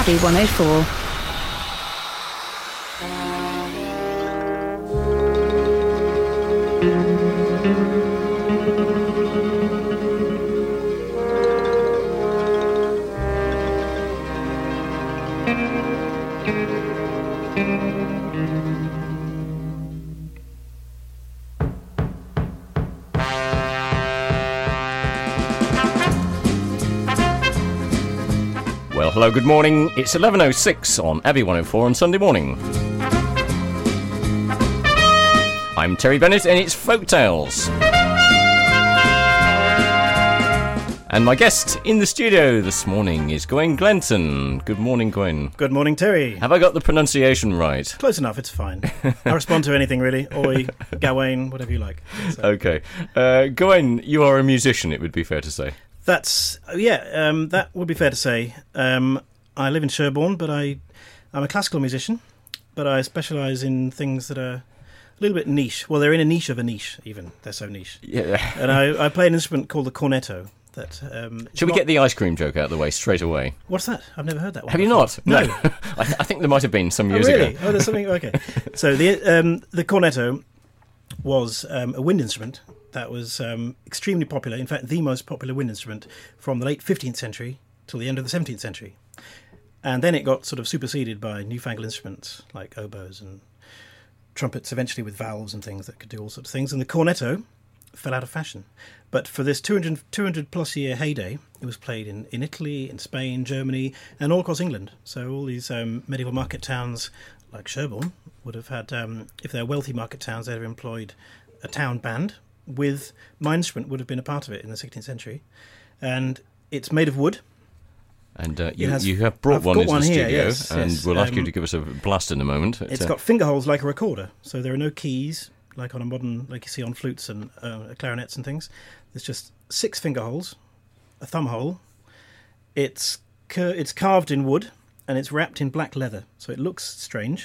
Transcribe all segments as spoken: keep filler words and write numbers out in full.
Abbey one oh four. Well, hello, good morning. It's eleven oh six on Abbey one oh four on Sunday morning. I'm Terry Bennett and it's Folk Tales. And my guest in the studio this morning is Gwen Glenton. Good morning, Gwen. Good morning, Terry. Have I got the pronunciation right? Close enough, it's fine. I respond to anything, really. Oi, Gawain, whatever you like. So. Okay. Uh, Gwen, you are a musician, it would be fair to say. That's, yeah, um, that would be fair to say. Um, I live in Sherborne, but I, I'm a classical musician, but I specialise in things that are a little bit niche. Well, they're in a niche of a niche, even. They're so niche. Yeah. And I, I play an instrument called the cornetto. That, um, Shall we not... get the ice cream joke out of the way straight away? What's that? I've never heard that one. Have before. you not? No. no. I, th- I think there might have been some years oh, really? ago. Oh, there's something, okay. So the um, the cornetto was um, a wind instrument that was um, extremely popular, in fact the most popular wind instrument from the late fifteenth century till the end of the seventeenth century. And then it got sort of superseded by newfangled instruments like oboes and trumpets, eventually with valves and things that could do all sorts of things. And the cornetto fell out of fashion. But for this two hundred, two hundred plus year heyday, it was played in, in Italy, in Spain, Germany, and all across England. So all these um, medieval market towns like Sherborne would have had, um, if they're wealthy market towns, they'd have employed a town band with my instrument would have been a part of it in the sixteenth century. And it's made of wood. And uh, you, has, you have brought I've one got into one the here, studio, yes, and yes. we'll ask um, you to give us a blast in a moment. It's uh, got finger holes like a recorder, so there are no keys like on a modern, like you see on flutes and uh, clarinets and things. There's just six finger holes, a thumb hole. It's cur- it's carved in wood and it's wrapped in black leather, so it looks strange.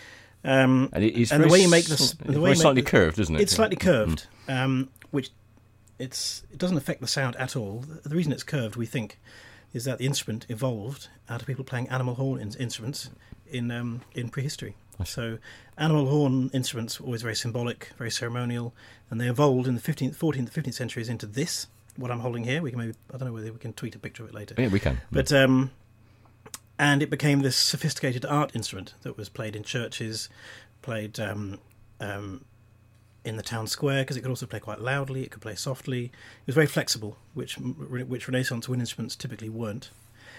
Um, and it is and very the way you make sl- this, the very way you make slightly the, curved, isn't it? It's slightly curved, mm. um, which it's it doesn't affect the sound at all. The reason it's curved, we think, is that the instrument evolved out of people playing animal horn in- instruments in um, in prehistory. So animal horn instruments were always very symbolic, very ceremonial, and they evolved in the fifteenth, fourteenth, fifteenth centuries into this, what I'm holding here. We can maybe, I don't know whether we can tweet a picture of it later. Yeah, we can. But um, and it became this sophisticated art instrument that was played in churches, played um, um, in the town square, because it could also play quite loudly, it could play softly. It was very flexible, which which Renaissance wind instruments typically weren't.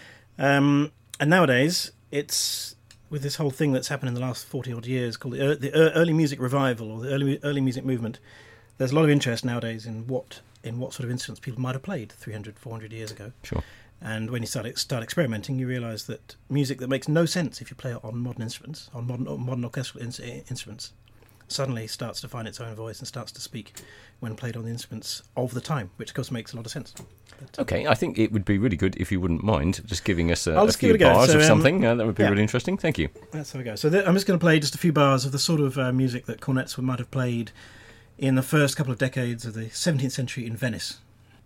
Um, and nowadays, it's with this whole thing that's happened in the last forty odd years called the, the early music revival or the early early music movement. There's a lot of interest nowadays in what in what sort of instruments people might have played three hundred, four hundred years ago. Sure. And when you start start experimenting, you realise that music that makes no sense if you play it on modern instruments, on modern on modern orchestral in- instruments, suddenly starts to find its own voice and starts to speak when played on the instruments of the time, which of course makes a lot of sense. But, uh, okay, I think it would be really good if you wouldn't mind just giving us a, I'll a just few give it a go. bars So, of um, something. Uh, that would be yeah. really interesting. Thank you. That's how we go. So th- I'm just going to play just a few bars of the sort of uh, music that cornets might have played in the first couple of decades of the seventeenth century in Venice.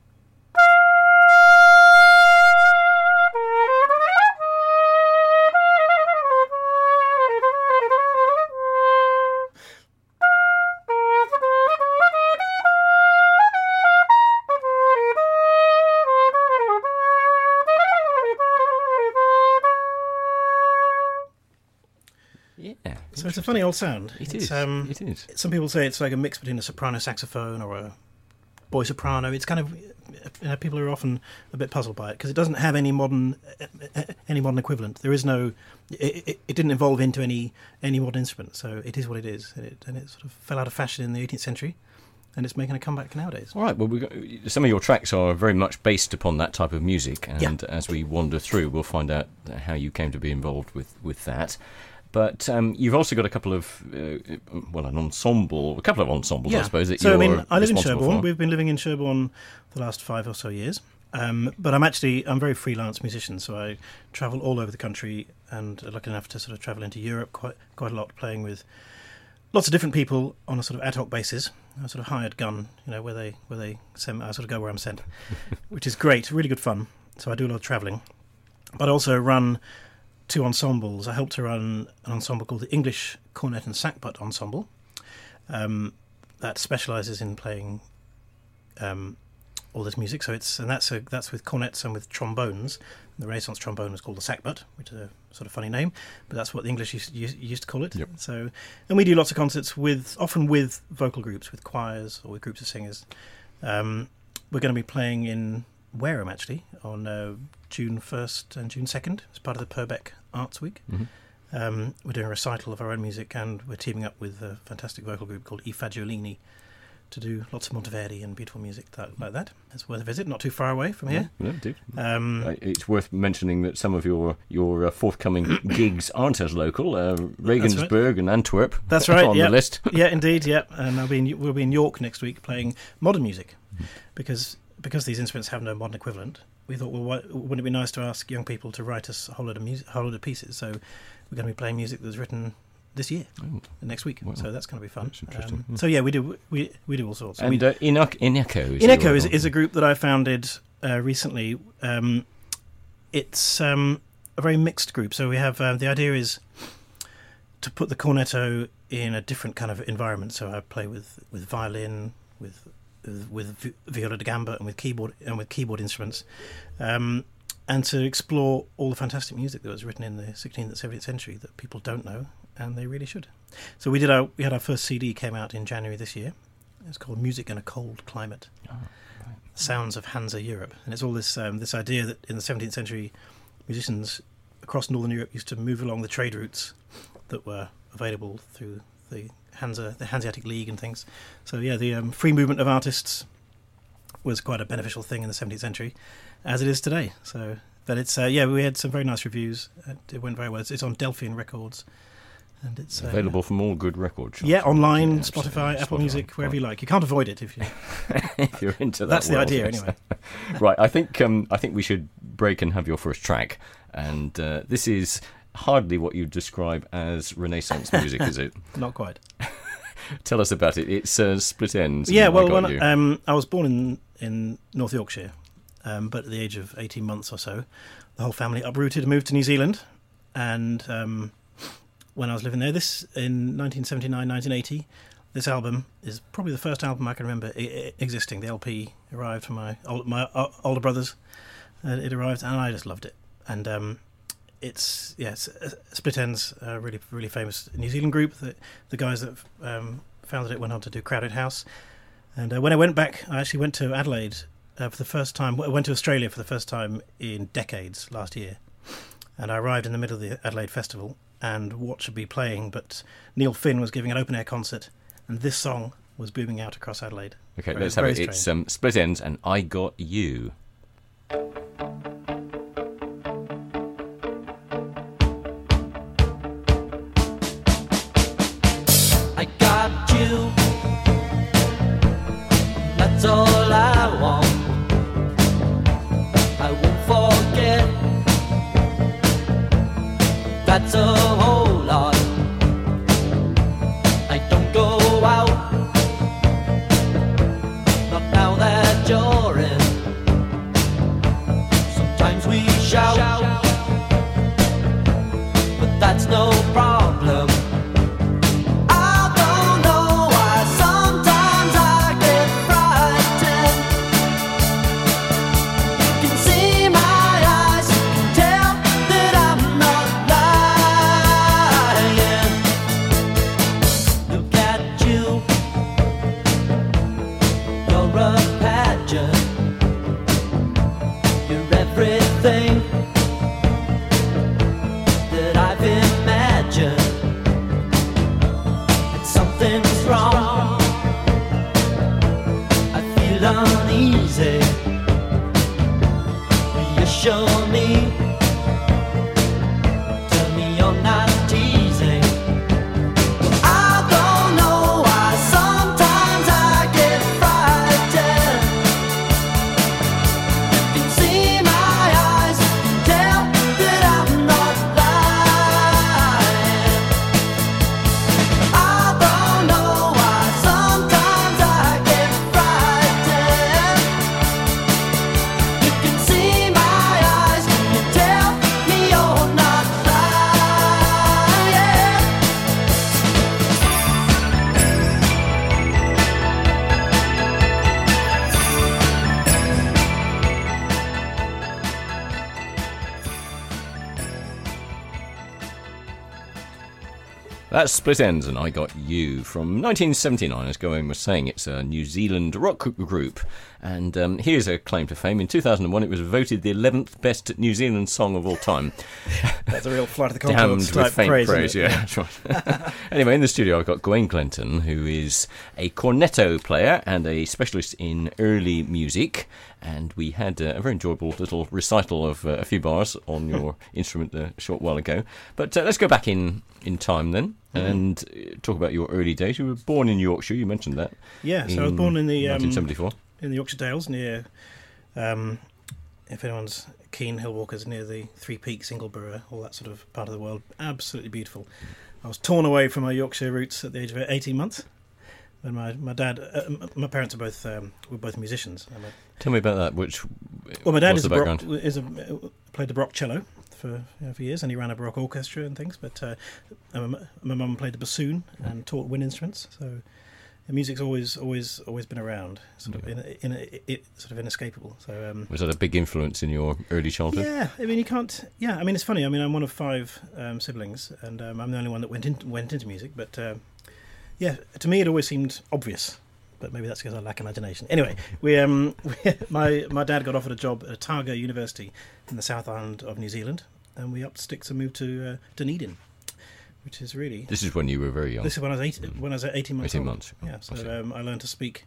Yeah. So it's a funny old sound. It it's, is. Um, it is. Some people say it's like a mix between a soprano saxophone or a boy soprano. It's kind of, you know, people are often a bit puzzled by it because it doesn't have any modern any modern equivalent. There is no, it, it, it didn't evolve into any any modern instrument. So it is what it is, and it, and it sort of fell out of fashion in the eighteenth century. And it's making a comeback nowadays. All right, well, we got, some of your tracks are very much based upon that type of music, and yeah. as we wander through, we'll find out how you came to be involved with, with that. But um, you've also got a couple of, uh, well, an ensemble, a couple of ensembles, yeah. I suppose, that so, you're I mean, I live in Sherborne. For. We've been living in Sherborne for the last five or so years. Um, but I'm actually, I'm a very freelance musician, so I travel all over the country and lucky enough to sort of travel into Europe quite quite a lot, playing with lots of different people on a sort of ad hoc basis. A sort of hired gun, you know, where they where they send, I sort of go where I'm sent, which is great, really good fun. So I do a lot of travelling, but I also run two ensembles. I helped to run an ensemble called the English Cornet and Sackbut Ensemble um, that specialises in playing um, all this music. So it's and that's a, that's with cornets and with trombones. The Renaissance trombone was called the sackbut, which is a sort of funny name, but that's what the English used, used, used to call it. Yep. So, and we do lots of concerts with, often with vocal groups, with choirs or with groups of singers. Um, we're going to be playing in Wareham actually on uh, June first and June second as part of the Purbeck Arts Week. Mm-hmm. Um, we're doing a recital of our own music, and we're teaming up with a fantastic vocal group called I Fagiolini to do lots of Monteverdi and beautiful music that, like that. It's worth a visit, not too far away from here. Yeah, indeed. Um, Uh, it's worth mentioning that some of your your uh, forthcoming gigs aren't as local. Uh, Regensburg right. and Antwerp. That's right. on yeah. the list. Yeah, indeed. Yeah, and I'll be in, we'll be in York next week playing modern music, mm-hmm. because because these instruments have no modern equivalent. We thought, well, why, wouldn't it be nice to ask young people to write us a whole load of music, a whole load of pieces? So we're going to be playing music that was written this year, oh. next week. Wow. So that's going to be fun. That's interesting. Um, yeah. So yeah, we do we we do all sorts. And we, uh, Inecho, Inecho, is, Inecho is, is a group that I founded uh, recently. Um, it's um, a very mixed group. So we have uh, the idea is to put the cornetto in a different kind of environment. So I play with, with violin, with with viola da gamba, and with keyboard and with keyboard instruments, um, and to explore all the fantastic music that was written in the sixteenth and seventeenth century that people don't know, and they really should. So we did our we had our first C D came out in January this year. It's called Music in a Cold Climate. Oh, right. Sounds of Hansa Europe, and it's all this um, this idea that in the seventeenth century musicians across northern Europe used to move along the trade routes that were available through the Hansa, the Hanseatic League and things. So yeah, the um, free movement of artists was quite a beneficial thing in the seventeenth century, as it is today. So, but it's uh, yeah, we had some very nice reviews. It went very well. It's, it's on Delphian Records, and it's uh, available from all good record shops. Yeah, online, yeah, Spotify, Apple Spotify, Music, wherever right. you like. You can't avoid it if you if you're into that. That's the world, idea, yes. anyway. Right, I think um, I think we should break and have your first track, and uh, this is hardly what you'd describe as Renaissance music, is it? Not quite. Tell us about it. It's uh, Split Ends. Yeah, well, I, when, um, I was born in, in North Yorkshire, um, but at the age of eighteen months or so, the whole family uprooted and moved to New Zealand. And um, when I was living there, this in nineteen seventy-nine, nineteen eighty, this album is probably the first album I can remember I- I existing. The L P arrived from my old, my uh, older brothers. Uh, it arrived, and I just loved it. And um, it's yes, yeah, Split Ends, a really really famous New Zealand group. The the guys that um, founded it went on to do Crowded House. And uh, when I went back, I actually went to Adelaide uh, for the first time. I went to Australia for the first time in decades last year. And I arrived in the middle of the Adelaide Festival, and what should be playing but Neil Finn was giving an open air concert, and this song was booming out across Adelaide. Okay, very, let's have it. strange. It's um, Split Ends and I Got You. I got you, that's all I want. I won't forget, that's a whole lot. I don't go out, not now that you're in. Sometimes we shout, but that's no problem. See my eyes, tell that I'm not blind. That's Split Ends and I Got You from nineteen seventy-nine, as Goen was saying. It's a New Zealand rock group. And um, here's a claim to fame. In two thousand one, it was voted the eleventh best New Zealand song of all time. That's a real Flight of the Damned Conchords with type faint praise, praise, isn't it? yeah, that's right. Anyway, in the studio I've got Goen Clinton, who is a cornetto player and a specialist in early music. And we had uh, a very enjoyable little recital of uh, a few bars on your instrument uh, a short while ago. But uh, let's go back in, in time then mm-hmm. and uh, talk about your early days. You were born in Yorkshire, you mentioned that. Yeah, so I was born in the... Um, nineteen seventy-four. In the Yorkshire Dales, near... Um, if anyone's keen, hill walkers, near the Three Peaks, Ingleborough, all that sort of part of the world. Absolutely beautiful. I was torn away from my Yorkshire roots at the age of eighteen months. And my my dad, uh, my parents are both um, were both musicians. My, Tell me about that. Which well, my dad what's is the a background? baroque, is a played the baroque cello for you know, for years, and he ran a baroque orchestra and things. But uh, my my mum played the bassoon and taught wind instruments. So the music's always always always been around, sort of in, in, in it sort of inescapable. So um, was that a big influence in your early childhood? yeah, I mean you can't. Yeah, I mean it's funny. I mean I'm one of five um, siblings, and um, I'm the only one that went in, went into music. But uh, yeah, to me it always seemed obvious. But maybe that's because I lack imagination. Anyway, we um, we, my my dad got offered a job at Otago University in the South Island of New Zealand, and we upped sticks and moved to uh, Dunedin, which is really. This is when you were very young. This is when I was eight, when I was eighteen months. Eighteen old. months. Yeah, so um, I learned to speak.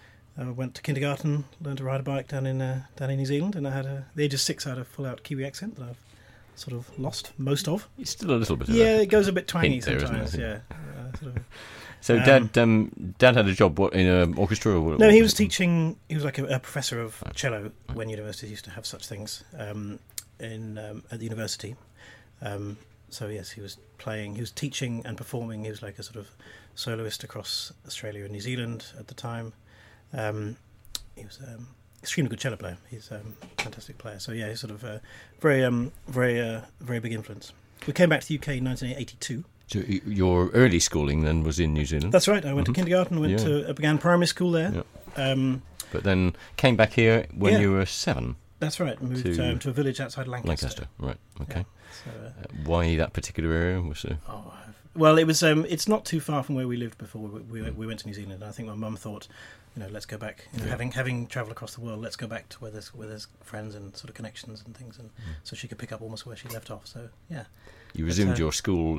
I went to kindergarten, learned to ride a bike down in uh, down in New Zealand, and I had a, at the age of six I had a full out Kiwi accent that I've sort of lost most of. It's still a little bit. Of Yeah, a it goes a bit twangy there, sometimes. it? Yeah. Uh, sort of, So Um, dad, um, dad had a job what in an orchestra or what? No, what he was it? teaching. He was like a, a professor of cello when universities used to have such things um, in um, at the university. Um, so yes, he was playing. He was teaching and performing. He was like a sort of soloist across Australia and New Zealand at the time. Um, he was um, extremely good cello player. He's um, a fantastic player. So yeah, he's sort of uh, very, um, very, uh, very big influence. We came back to the U K in nineteen eighty-two. So y- your early schooling then was in New Zealand. That's right. I went Mhm. to kindergarten. Went Yeah. to I began primary school there. Yeah. Um, But then came back here when Yeah. you were seven. that's right. Moved To um, to a village outside Lancaster. Lancaster, right? Okay. So, uh, Uh, why that particular area was? Uh, Oh, I've- well, it was. Um, it's not too far from where we lived before we, we, we went to New Zealand. And I think my mum thought, you know, let's go back. You know, Yeah. Having having travelled across the world, let's go back to where there's where there's friends and sort of connections and things, and so she could pick up almost where she left off. So yeah. you resumed uh, your school.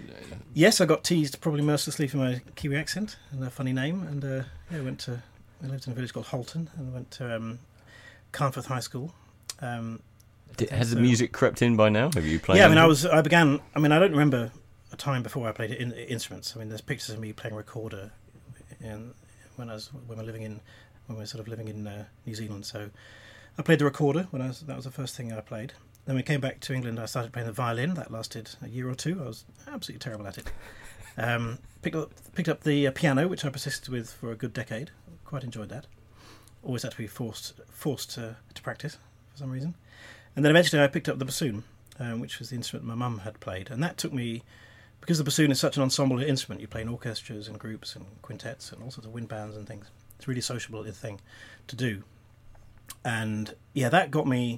Yes, I got teased probably mercilessly for my Kiwi accent and a funny name, and uh, yeah, went to. I lived in a village called Halton, and went to um, Carnforth High School. Um, Did, think has the so. music crept in by now? Have you played? Yeah, I mean, I anything? was. I began. I mean, I don't remember a time before I played in, instruments. I mean, there's pictures of me playing recorder, in, when I was when we were living in when we were sort of living in uh, New Zealand. So, I played the recorder when I was. That was the first thing I played. Then we came back to England. I started playing the violin. That lasted a year or two. I was absolutely terrible at it. Um, picked up picked up the uh, piano, which I persisted with for a good decade. Quite enjoyed that. Always had to be forced forced to, to practice for some reason. And then eventually I picked up the bassoon, um, which was the instrument my mum had played. And that took me, because the bassoon is such an ensemble instrument, you play in orchestras and groups and quintets and all sorts of wind bands and things. It's a really sociable thing to do. And yeah, that got me,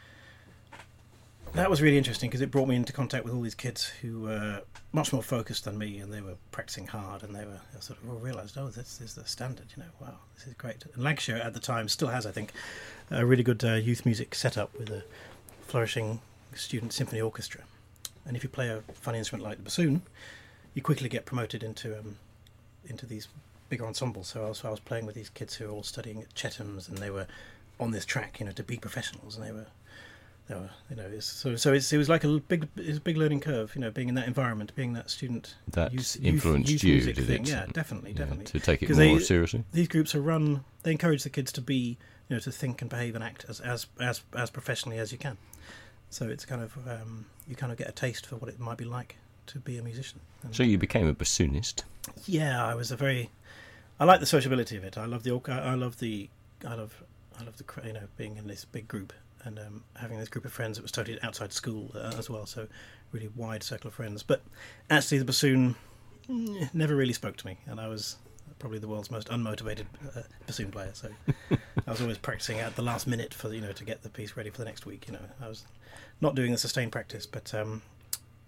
that was really interesting because it brought me into contact with all these kids who were much more focused than me, and they were practicing hard, and they were they sort of all realised, oh, this is the standard, you know, wow, this is great. And Lancashire at the time still has, I think, a really good uh, youth music setup with a flourishing student symphony orchestra. And if you play a funny instrument like the bassoon, you quickly get promoted into um, into these bigger ensembles. So I was, I was playing with these kids who were all studying at Chetham's, and they were on this track, you know, to be professionals, and they were. They were, you know, it's, so so it's, it was like a big, it was a big learning curve, you know, being in that environment, being that student. That youth, influenced youth, you, youth music did thing. it? Yeah, definitely, Yeah, definitely. to take it 'Cause more they- seriously. These groups are run. They encourage the kids to be, you know, to think and behave and act as as as, as professionally as you can. So it's kind of um, you kind of get a taste for what it might be like to be a musician. And So you became a bassoonist. yeah, I was a very. I like the sociability of it. I love the. orc- I love the. I love. I love the. cr- You know, being in this big group and um, having this group of friends that was totally outside school uh, as well. So really wide circle of friends. But actually, the bassoon mm, never really spoke to me, and I was probably the world's most unmotivated uh, bassoon player. So I was always practicing at the last minute for you know to get the piece ready for the next week. You know, I was not doing the sustained practice, but um,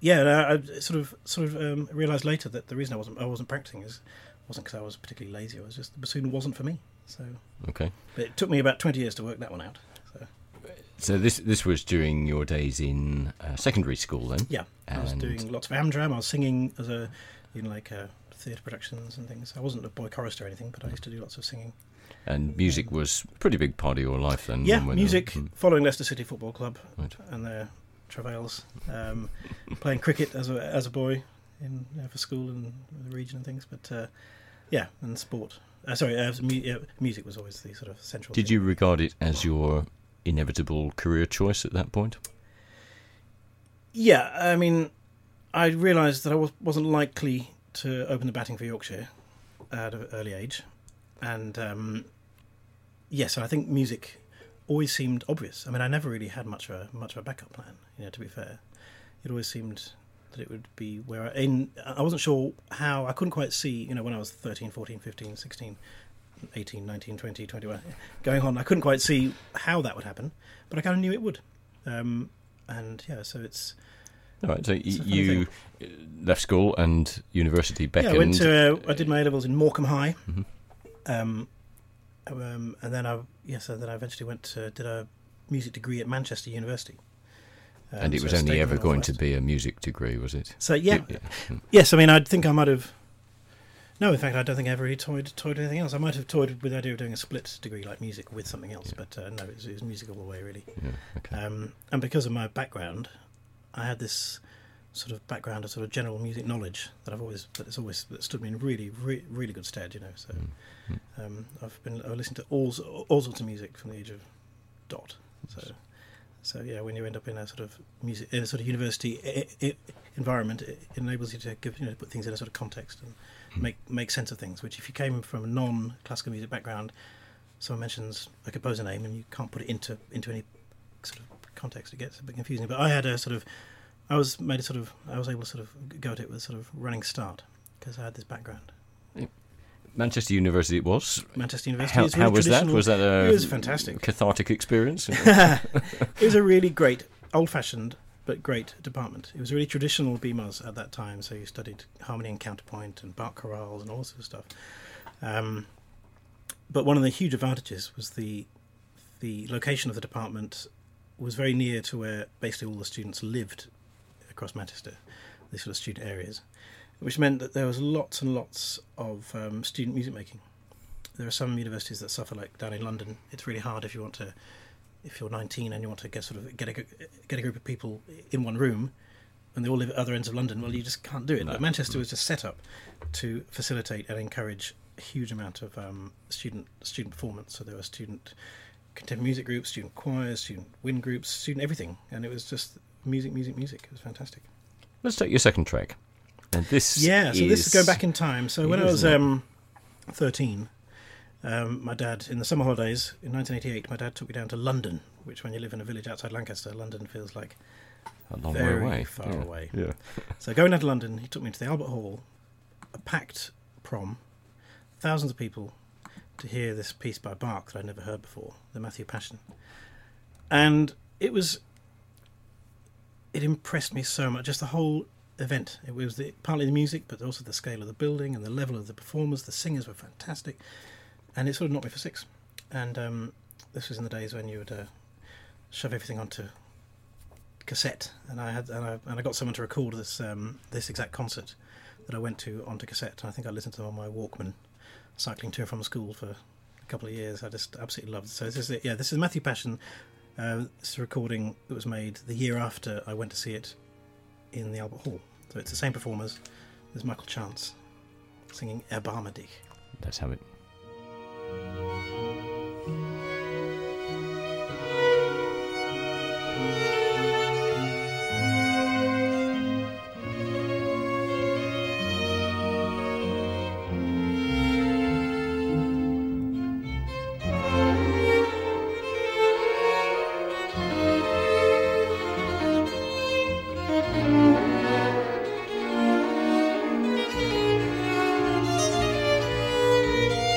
yeah, and I, I sort of sort of um, realised later that the reason I wasn't I wasn't practicing is wasn't because I was particularly lazy. It was just the bassoon wasn't for me. So, Okay. but it took me about twenty years to work that one out. So, So this this was during your days in uh, secondary school then? yeah, I was And- doing lots of Amdram. I was singing as a in like uh, theatre productions and things. I wasn't a boy chorister or anything, but I used to do lots of singing. And music was a pretty big part of your life then? Yeah, when- music. mm, Following Leicester City Football Club Right. and their travails. Um, playing cricket as a as a boy in uh, for school and the region and things. But uh, yeah, and sport. Uh, sorry, uh, mu- yeah, music was always the sort of central. Did thing. you regard it as your inevitable career choice at that point? Yeah, I mean, I realised that I was, wasn't likely to open the batting for Yorkshire at an early age, and um, yes, I think music always seemed obvious. I mean, I never really had much of a much of a backup plan. You know, to be fair, it always seemed that it would be where I, in, I wasn't sure how. I couldn't quite see. You know, when I was thirteen, fourteen, fifteen, sixteen, eighteen, nineteen, twenty, twenty-one, going on, I couldn't quite see how that would happen, but I kind of knew it would. Um, and yeah, so it's. All right, so y- It's a funny you left school and university beckoned. Yeah, I went to. Uh, I did my A levels in Morecambe High, Mhm. um, um, and then I yes, and then I eventually went to did a music degree at Manchester University. Um, and it so was I only stayed in ever the going to Northwest. be a music degree, was it? So yeah, Yeah, yeah. yes. I mean, I think I might have. No, in fact, I don't think I ever really toyed toyed with anything else. I might have toyed with the idea of doing a split degree like music with something else, Yeah. but uh, no, it was, it was music all the way really. Yeah, okay. Um, and because of my background, I had this sort of background of sort of general music knowledge that I've always that has always that stood me in really, really, really good stead. You know, so Mm. um, I've been I listened to all all sorts of music from the age of dot. So, so yeah, when you end up in a sort of music in a sort of university I- I- environment, it enables you to give you know put things in a sort of context and Mm. make make sense of things. Which if you came from a non-classical music background, someone mentions a composer name and you can't put it into into any sort of context, it gets a bit confusing. But I had a sort of I was made a sort of I was able to sort of go at it with a sort of running start because I had this background. Manchester University it was. Manchester University. How, is really how was that? traditional. Was that a It was fantastic. cathartic experience? It was a really great, old-fashioned but great department. It was really traditional B M O S at that time, so you studied harmony and counterpoint and Bach chorales and all sorts of stuff. Um, but one of the huge advantages was the the location of the department was very near to where basically all the students lived across Manchester, these sort of student areas, which meant that there was lots and lots of um, student music making. There are some universities that suffer, like down in London. It's really hard if you want to, if you're nineteen and you want to get sort of get a get a group of people in one room, and they all live at other ends of London. Well, you just can't do it. No. But Manchester was just set up to facilitate and encourage a huge amount of um, student student performance. So there were student contemporary music groups, student choirs, student wind groups, student everything, and it was just music, music, music. It was fantastic. Let's take your second track. And this Yeah, so is... this is going back in time. So when It I is, was isn't it? um, thirteen, um, my dad, in the summer holidays in nineteen eighty-eight, my dad took me down to London, which when you live in a village outside Lancaster, London feels like a long very way away. far yeah. away. Yeah. So going down to London, he took me to the Albert Hall, a packed prom, thousands of people to hear this piece by Bach that I'd never heard before, the Matthew Passion. And it was, it impressed me so much, just the whole event. It was the, partly the music, but also the scale of the building and the level of the performers. The singers were fantastic. And it sort of knocked me for six. And um, this was in the days when you would uh, shove everything onto cassette, and I had and I, and I got someone to record this um, this exact concert that I went to onto cassette. And I think I listened to them on my Walkman, cycling to and from school for a couple of years. I just absolutely loved it. So this is it. Yeah, this is Matthew Passion. Uh, this is a recording that was made the year after I went to see it in the Albert Hall. So it's the same performers. There's Michael Chance singing Erbarme dich. Let's have it. Thank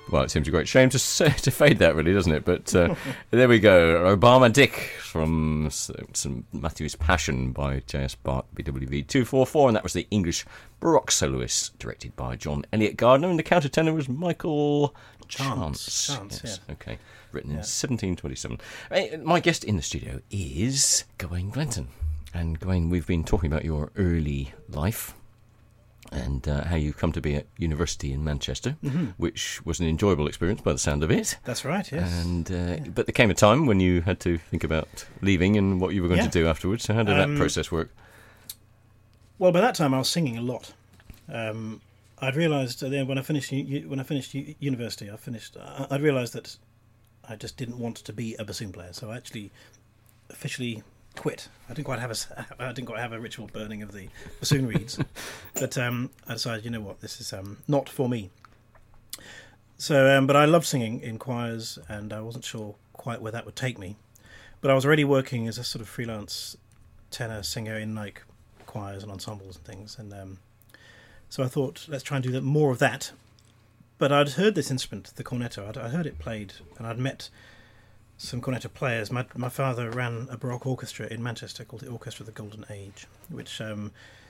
Well, it seems a great shame to say, to fade that, really, doesn't it? But uh, there we go. Obama Dick from Saint Matthew's Passion by J S Bart, B W V two forty-four, and that was the English Baroque soloist, directed by John Elliott Gardner, and the countertenor was Michael Chance. Chance, Chance yes. yeah. Okay, written in Yeah. seventeen twenty-seven. Hey, my guest in the studio is Gawain Glenton. And Gawain, we've been talking about your early life and uh, how you come to be at university in Manchester, Mm-hmm. which was an enjoyable experience by the sound of it. That's right, yes. And uh, but there came a time when you had to think about leaving and what you were going Yeah. to do afterwards. So how did Um, that process work? Well, by that time I was singing a lot. Um, I'd realised uh, then when I finished u- u- when I finished u- university, I finished. I- I'd realised that I just didn't want to be a bassoon player, so I actually officially quit. I didn't quite have a s- I didn't quite have a ritual burning of the bassoon reeds, but um, I decided, you know what, this is um, not for me. So, um, but I loved singing in choirs, and I wasn't sure quite where that would take me. But I was already working as a sort of freelance tenor singer in like choirs and ensembles and things, and um, so I thought, let's try and do that, more of that. But I'd heard this instrument, the cornetto. I'd, I'd heard it played, and I'd met some cornetto players. My my father ran a Baroque orchestra in Manchester called the Orchestra of the Golden Age, which um,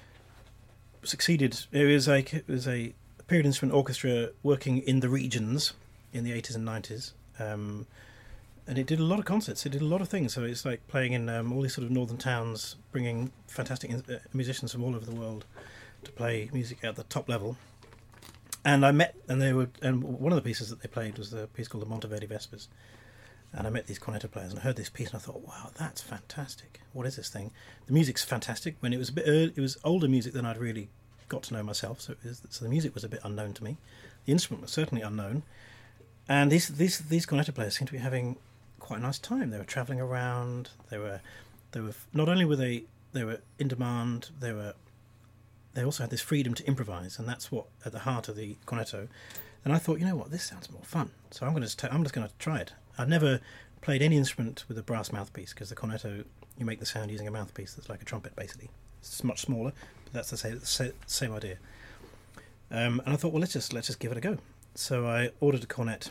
succeeded. It was a it was a period instrument orchestra working in the regions in the eighties and nineties. Um, and it did a lot of concerts. It did a lot of things. So it's like playing in um, all these sort of northern towns, bringing fantastic uh, musicians from all over the world to play music at the top level. And I met, and they were, and one of the pieces that they played was the piece called the Monteverdi Vespers. And I met these cornetto players, and I heard this piece, and I thought, wow, that's fantastic. What is this thing? The music's fantastic. When it was a bit early, it was older music than I'd really got to know myself, so it was, so the music was a bit unknown to me. The instrument was certainly unknown. And these these these cornetto players seemed to be having quite a nice time. They were travelling around. They were they were not only were they they were in demand. They were they also had this freedom to improvise, and that's what at the heart of the cornetto. And I thought, you know what, this sounds more fun. So I'm going to I'm just going to try it. I've never played any instrument with a brass mouthpiece, because the cornetto, you make the sound using a mouthpiece that's like a trumpet, basically. It's much smaller, but that's the same, the same idea. Um, and I thought, well, let's just let's just give it a go. So I ordered a cornet.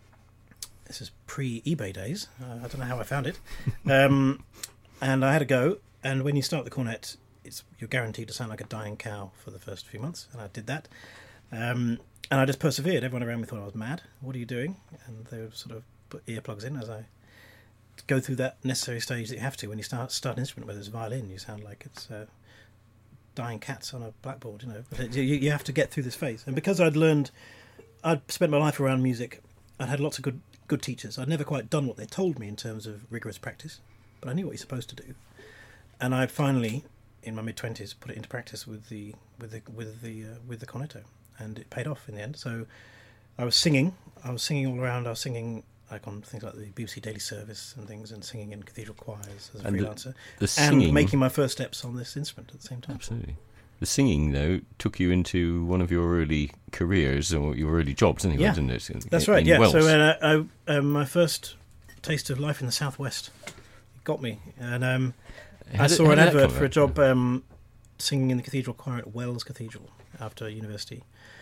This is pre-eBay days. Uh, I don't know how I found it. Um, and I had a go. And when you start the cornet, it's you're guaranteed to sound like a dying cow for the first few months. And I did that. Um, and I just persevered. Everyone around me thought I was mad. What are you doing? And they would sort of put earplugs in as I go through that necessary stage that you have to when you start start an instrument, whether it's violin. You sound like it's uh, dying cats on a blackboard, you know. But it, you, you have to get through this phase. And because I'd learned, I'd spent my life around music, I'd had lots of good good teachers. I'd never quite done what they told me in terms of rigorous practice, but I knew what you're supposed to do. And I finally, in my mid twenties, put it into practice with the with the with the uh, with the cornetto, and it paid off in the end. So I was singing, I was singing all around. I was singing like on things like the B B C Daily Service and things, and singing in cathedral choirs as a And the- freelancer, the singing- and making my first steps on this instrument at the same time. Absolutely. The singing, though, took you into one of your early careers, or your early jobs, anyway, Yeah. didn't it? In- That's in right. Yeah. Wells. So uh, I, um, my first taste of life in the southwest got me, and um, How I did- saw how an did that advert come for a about? job um, singing in the cathedral choir at Wells Cathedral after university,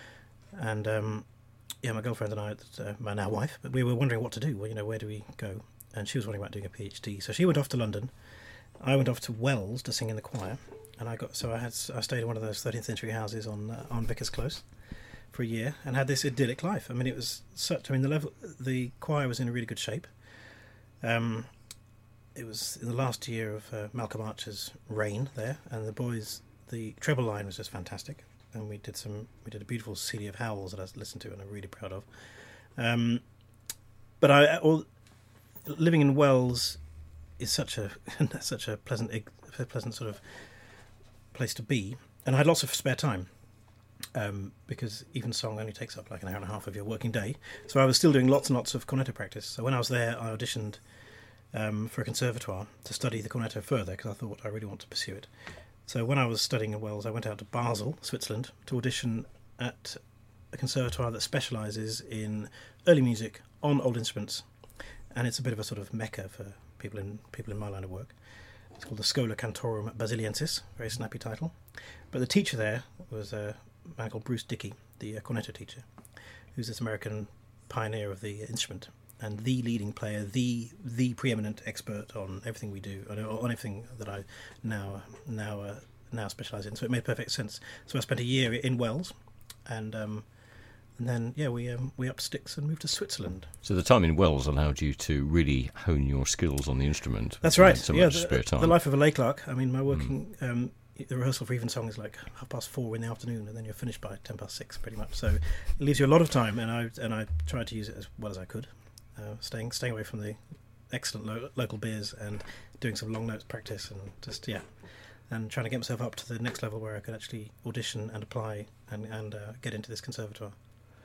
and um, yeah, my girlfriend and I, uh, my now wife, but we were wondering what to do. Well, you know, where do we go? And she was wondering about doing a PhD, so she went off to London. I went off to Wells to sing in the choir, and I got so I had I stayed in one of those thirteenth century houses on uh, on Vickers Close for a year and had this idyllic life. I mean, it was such. I mean, the level, the choir was in a really good shape. Um, it was in the last year of uh, Malcolm Archer's reign there, and the boys, the treble line was just fantastic. And we did some, we did a beautiful C D of Howells that I listened to and I'm really proud of. Um, but I, all, living in Wells is such a such a pleasant, a pleasant sort of place to be, and I had lots of spare time. Um, because even song only takes up like an hour and a half of your working day. So I was still doing lots and lots of cornetto practice. So when I was there, I auditioned um, for a conservatoire to study the cornetto further, because I thought I really want to pursue it. So when I was studying in Wales, I went out to Basel, Switzerland, to audition at a conservatoire that specialises in early music on old instruments. And it's a bit of a sort of mecca for people in people in my line of work. It's called the Schola Cantorum Basiliensis, very snappy title. But the teacher there was a man called Bruce Dickey, the uh, cornetto teacher, who's this American pioneer of the instrument and the leading player, the the preeminent expert on everything we do, on, on everything that I now now uh, now specialise in. So it made perfect sense. So I spent a year in Wales, and um, and then yeah, we um, we upped sticks and moved to Switzerland. So the time in Wales allowed you to really hone your skills on the instrument. That's You right. had So yeah, much the, spare time. the life of a lay clerk. I mean, my working. Mm. Um, The rehearsal for Evensong is like half past four in the afternoon, and then you're finished by ten past six, pretty much. So it leaves you a lot of time, and I and I tried to use it as well as I could, uh, staying staying away from the excellent lo- local beers and doing some long notes practice, and just yeah, and trying to get myself up to the next level where I could actually audition and apply and and uh, get into this conservatoire.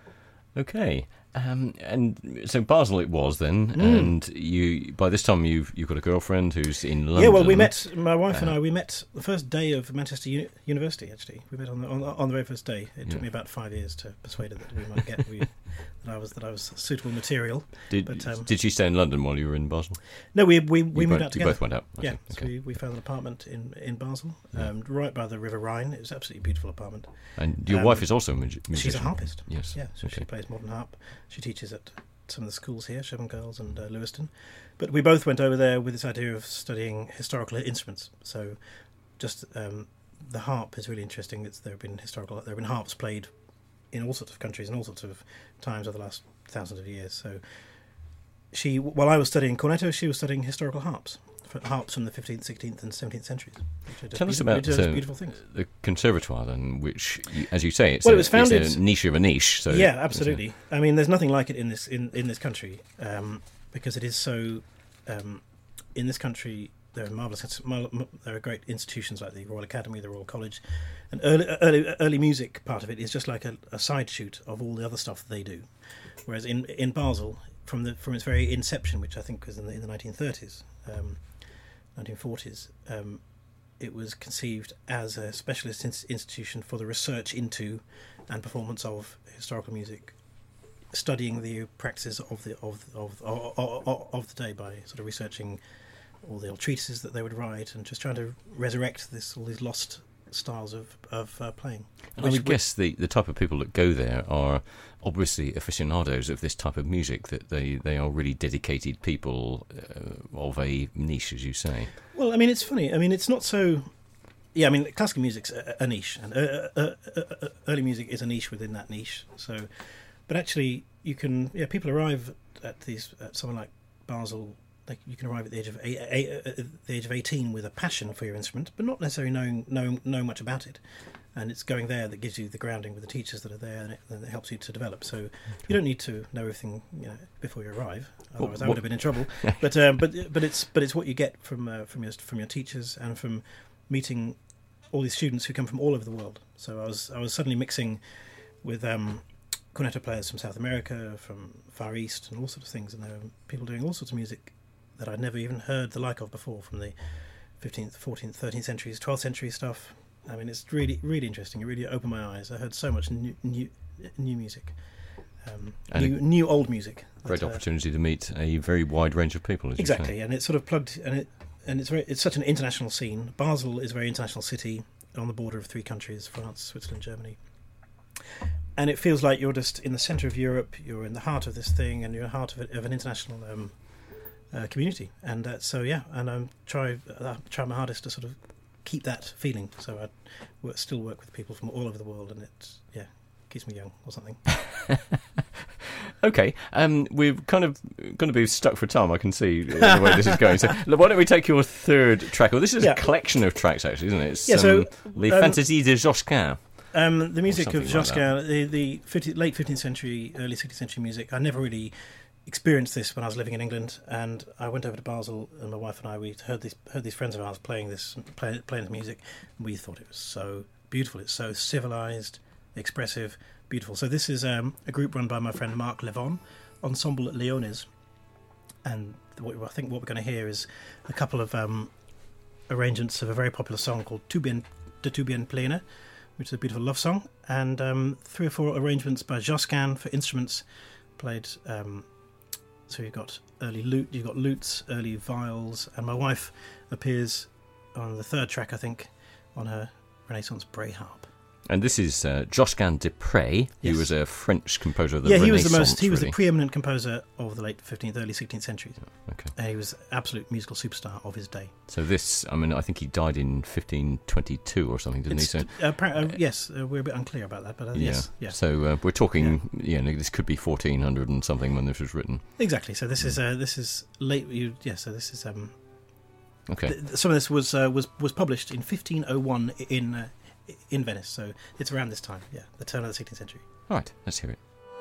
Okay, um, and so Basel it was then, Mm. and you by this time you've you've got a girlfriend who's in London. Yeah, well, we met. My wife and Uh, I. We met the first day of Manchester Uni- University. Actually, we met on the on, the- on the very first day. It Yeah. took me about five years to persuade her that we might get we, that I was that I was suitable material. Did but, um, did she stay in London while you were in Basel? No, we we, we you moved both, out you together. both went out. I Yeah, see. so Okay. we, we found an apartment in in Basel, Yeah. um, right by the River Rhine. It was an absolutely beautiful apartment. And your um, wife is also a mu- musician. She's a harpist. Yes. Yeah, so Okay. she plays modern harp. She teaches at some of the schools here, Shevin Girls and uh, Lewiston. But we both went over there with this idea of studying historical instruments. So just um, the harp is really interesting. It's, there have been historical, there have been harps played in all sorts of countries and all sorts of times over the last thousands of years. So she, while I was studying cornetto, she was studying historical harps. For harps from the fifteenth, sixteenth and seventeenth centuries. Which are just Tell us beautiful- about which are just uh, beautiful things. the conservatoire then, which, you- as you say, it's, Well, a, it was founded- it's a niche of a niche. So Yeah, it's a- absolutely. I mean, there's nothing like it in this in, in this country um, because it is so. Um, in this country, there are marvelous. mar- mar- There are great institutions like the Royal Academy, the Royal College, and early early, early music part of it is just like a, a side shoot of all the other stuff that they do. Whereas in in Basel, from the from its very inception, which I think was in the, in the nineteen thirties. Um, nineteen forties, um, it was conceived as a specialist in- institution for the research into and performance of historical music, studying the practices of the of of of, of, of the day by sort of researching all the old treatises that they would write and just trying to resurrect this all these lost styles of of uh, playing. And I would guess the, the type of people that go there are obviously aficionados of this type of music, that they, they are really dedicated people uh, of a niche, as you say. Well, I mean, it's funny. I mean, it's not so. Yeah, I mean, classical music's a, a niche, and uh, uh, uh, uh, early music is a niche within that niche. So, but actually, you can. Yeah, people arrive at these at somewhere like Basel. Like you can arrive at the age of eight, eight, uh, the age of eighteen with a passion for your instrument, but not necessarily knowing know know much about it. And it's going there that gives you the grounding with the teachers that are there, and it, and it helps you to develop. So okay. You don't need to know everything, you know, before you arrive. Otherwise, what, I would have been in trouble. but um, but but it's but it's what you get from uh, from your from your teachers and from meeting all these students who come from all over the world. So I was I was suddenly mixing with um, cornetto players from South America, from Far East, and all sorts of things, and there were people doing all sorts of music that I'd never even heard the like of before, from the fifteenth, fourteenth, thirteenth centuries, twelfth century stuff. I mean, it's really, really interesting. It really opened my eyes. I heard so much new, new, new music, um, new, new old music. Great that, uh, opportunity to meet a very wide range of people. As exactly, you say. and it's sort of plugged, and it and it's very, it's such an international scene. Basel is a very international city on the border of three countries: France, Switzerland, Germany. And it feels like you're just in the centre of Europe. You're in the heart of this thing, and you're in the heart of, it, of an international um, uh, community. And uh, so, yeah, and I'm try uh, try my hardest to sort of keep that feeling. So I work, still work with people from all over the world, and it yeah keeps me young or something. Okay, um, we're kind of going to be stuck for time, I can see the way this is going. So why don't we take your third track? Well, this is Yeah. a collection of tracks, actually, isn't it? It's, Yeah, so, um, Les um, Fantasies de Josquin. Um, the music of something like Josquin, the, the fifty, late fifteenth century, early sixteenth century music, I never really experienced this when I was living in England, and I went over to Basel, and my wife and I, we heard these heard these friends of ours playing this play, playing the music, and we thought it was so beautiful. It's so civilized, expressive, beautiful. So this is um, a group run by my friend Marc Levon, Ensemble Leones, and what I think what we're going to hear is a couple of um, arrangements of a very popular song called Tu bien, de Tu bien plane, which is a beautiful love song, and um, three or four arrangements by Josquin for instruments played. Um, so you've got early lute, you've got lutes, early viols, and my wife appears on the third track, I think, on her Renaissance Bray harp. And this is uh, Josquin des Prez, Yes. who was a French composer of the yeah, he Renaissance. was the most. He was really. the preeminent composer of the late fifteenth, early sixteenth centuries. Okay. And he was absolute musical superstar of his day. So this, I mean, I think he died in fifteen twenty-two or something, didn't It's, he? So, uh, appar- uh, yes, uh, we're a bit unclear about that, but uh, yeah. yes, yes, So uh, we're talking, you know, this could be fourteen hundred and something when this was written. exactly. So this is uh, this is late. You, yeah, so this is um, Okay. th- some of this was uh, was was published in fifteen oh one in uh, in Venice. So it's around this time. Yeah, the turn of the sixteenth century. All right, let's hear it.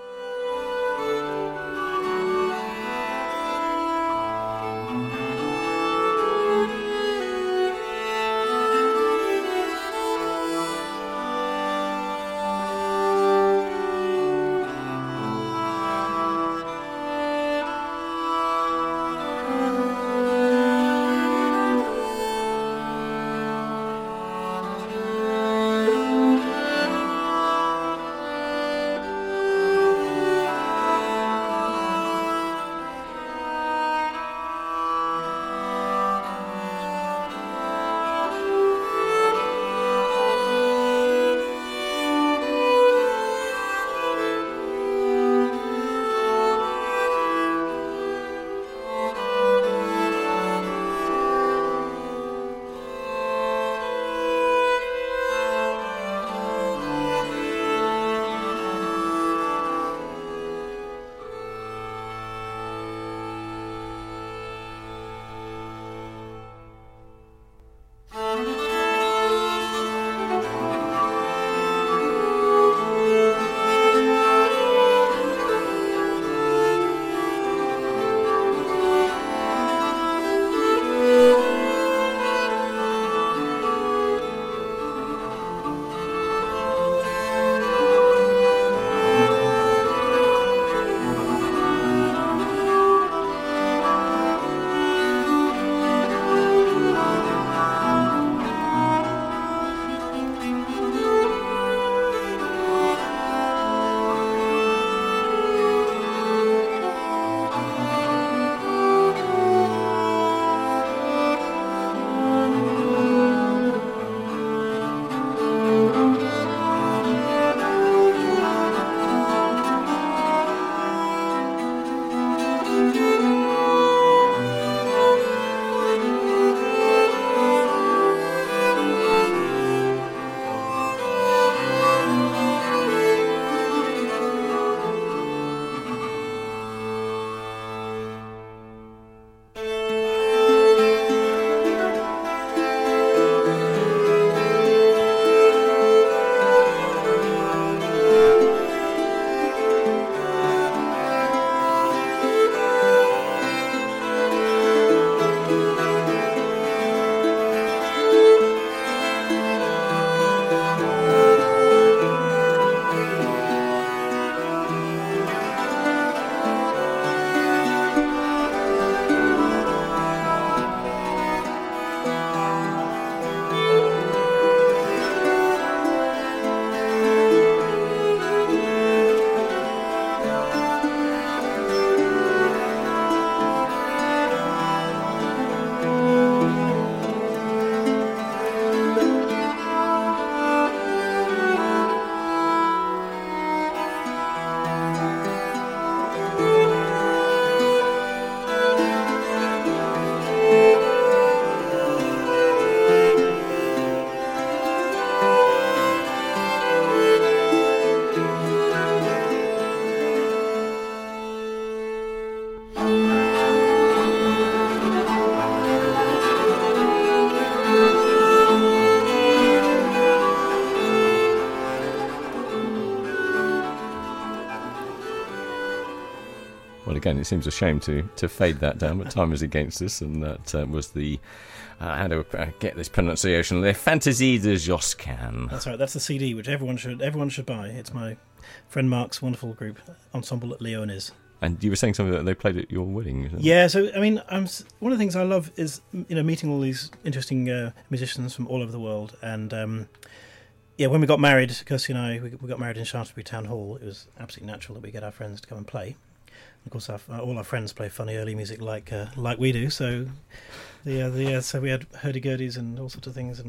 Well, again, it seems a shame to, to fade that down, but time is against us, and that uh, was the, uh, how to uh, get this pronunciation, Les Fantasies de Josquin. That's right. That's the C D which everyone should everyone should buy. It's my friend Mark's wonderful group ensemble at Leones. And you were saying something that they played at your wedding, isn't it? Yeah, so I mean, I'm s- one of the things I love is you know meeting all these interesting uh, musicians from all over the world, and um, yeah, when we got married, Kirsty and I, we, we got married in Shaftesbury Town Hall. It was absolutely natural that we get our friends to come and play. Of course, our, all our friends play funny early music like uh, like we do. So, the, uh, the uh, so we had hurdy-gurdies and all sorts of things, and uh,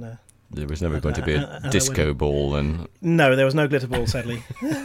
There was never going to Uh, be uh, a uh, uh, disco when- ball, and No, there was no glitter ball, sadly.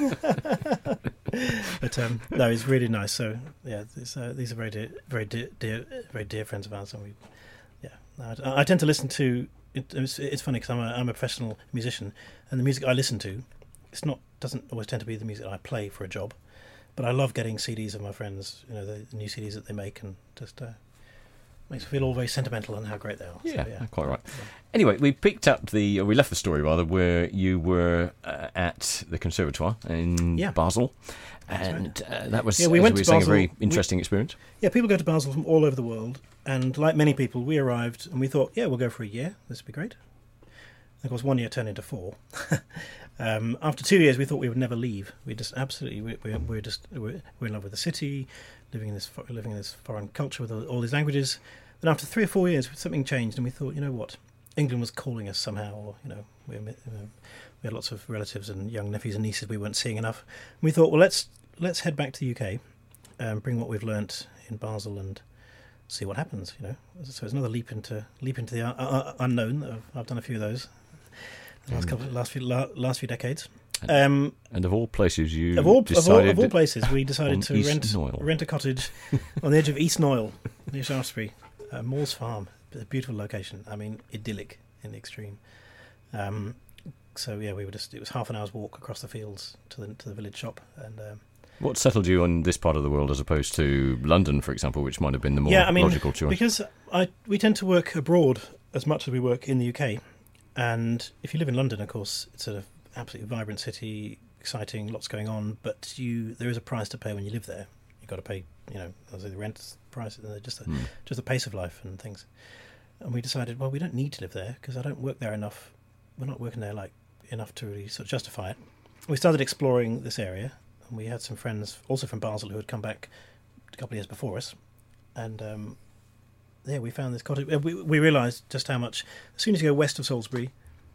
But um, no, it's really nice. So yeah, this, uh, these are very dear, very dear, dear, very dear friends of ours, and we, yeah, I, I tend to listen to. It, it's, it's funny because I'm a, I'm a professional musician, and the music I listen to, it's not doesn't always tend to be the music I play for a job, but I love getting C Ds of my friends, you know, the, the new C Ds that they make, and just uh, makes me feel all very sentimental and how great they are. yeah, so, yeah. quite right. Anyway, we picked up the, or we left the story rather, where you were uh, at the Conservatoire in Yeah. Basel, That's and uh, that was, Yeah, we as went we were to saying, a Basel. very We- interesting experience. Yeah, people go to Basel from all over the world, and like many people, we arrived and we thought, yeah, we'll go for a year. This would be great. And of course, one year turned into four. um, after two years, we thought we would never leave. We just absolutely, we, we, we were just, we're, we're in love with the city, living in this, fo- living in this foreign culture with all, all these languages. Then after three or four years, something changed, and we thought, you know what, England was calling us somehow. Or, you know, we, you know, we had lots of relatives and young nephews and nieces we weren't seeing enough. And we thought, well, let's let's head back to the U K, um, bring what we've learnt in Basel, and see what happens. You know, so it's another leap into leap into the uh, uh, unknown. I've, I've done a few of those the last couple, last few la, last few decades. Um, And of all places, you of all, of all decided of all places, we decided on to East rent Noyle. rent a cottage on the edge of East Noyle, near Shaftesbury, uh, Moores Farm. A beautiful location. I mean, idyllic in the extreme. Um, so yeah, we were just. It was half an hour's walk across the fields to the to the village shop, and. Um, What settled you on this part of the world as opposed to London, for example, which might have been the more yeah, I mean, logical choice? because I we tend to work abroad as much as we work in the U K, and if you live in London, of course, it's an absolutely vibrant city, exciting, lots going on. But you there is a price to pay when you live there. You've got to pay, you know, as the rent price, uh, just the, Hmm. just the pace of life and things. And we decided, well, we don't need to live there because I don't work there enough. We're not working there like enough to really sort of justify it. We started exploring this area. We had some friends also from Basel who had come back a couple of years before us, and um, yeah, we found this cottage. We, we realised just how much. As soon as you go west of Salisbury,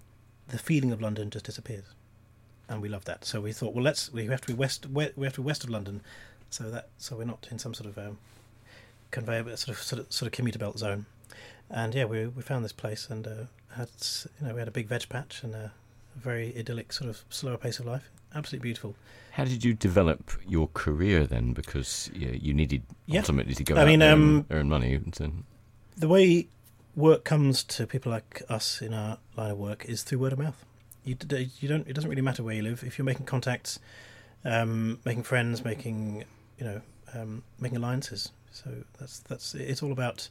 the feeling of London just disappears, and we loved that. So we thought, well, let's we have to be west. We have to be west of London, so that so we're not in some sort of um, conveyor belt, sort of sort of sort of commuter belt zone. And yeah, we we found this place and uh, had you know we had a big veg patch and a very idyllic sort of slower pace of life. Absolutely beautiful. How did you develop your career then? Because yeah, you needed Yeah. ultimately to go I out mean, there um, and earn money. So, The way work comes to people like us in our line of work is through word of mouth. You, d- you don't. It doesn't really matter where you live. If you're making contacts, um, making friends, making you know, um, making alliances. So that's that's. It's all about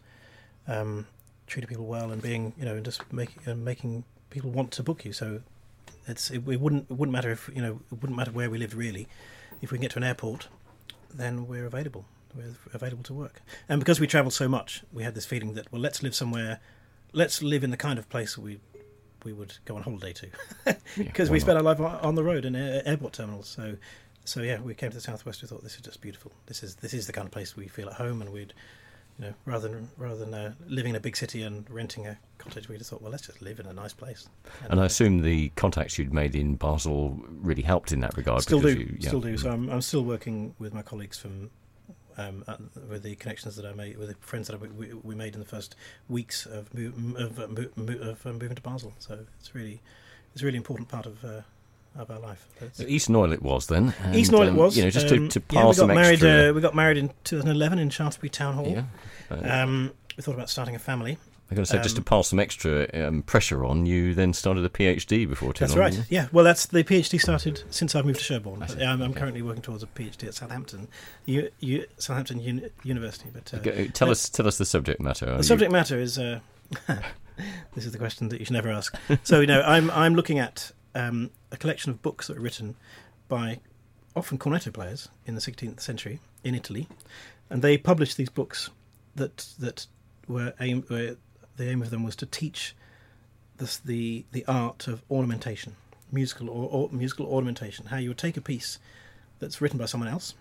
um, treating people well and being you know, and just making uh, making people want to book you. So it's it, it wouldn't it wouldn't matter if you know it wouldn't matter where we lived really. If we can get to an airport, then we're available. We're available to work. And because we travel so much, we had this feeling that, well, let's live somewhere, let's live in the kind of place we we would go on holiday to. Because why we not? spent our life on on the road in air, airport terminals. So, so yeah, we came to the southwest. We thought this is just beautiful. This is this is the kind of place we feel at home, and we'd, you know, rather than rather than uh, living in a big city and renting a cottage, we just thought, well, let's just live in a nice place. and I uh, assume the contacts you'd made in Basel really helped in that regard. still do, because you, yeah. still do. So I'm I'm still working with my colleagues from. Um, uh, with the connections that I made, with the friends that I, we, we made in the first weeks of move, of, uh, move, move, of uh, moving to Basel, so it's really it's a really important part of uh, of our life. It's, So East Noyle it was then. And, East Noyle it um, was. You know, just um, to, to yeah, pass we got some married. extra. Uh, we got married in twenty eleven in Shaftesbury Town Hall. yeah. Uh, Um, we thought about starting a family. I'm going to say, just to um, pass some extra um, pressure on, you then started a PhD before too That's long. right. didn't Yeah. Well, that's the PhD started since I've moved to Sherborne. I see. But, yeah, I'm, I'm Okay. currently working towards a PhD at Southampton, U, U, Southampton Uni- University. But uh, you? Go- Tell us, tell us the subject matter. Are the you- subject matter is uh, this is the question that you should never ask. So you know, I'm I'm looking at um, a collection of books that are written by often cornetto players in the sixteenth century in Italy, and they published these books that that were aim were, the aim of them was to teach this, the the art of ornamentation, musical or, or musical ornamentation. How you would take a piece that's written by someone else,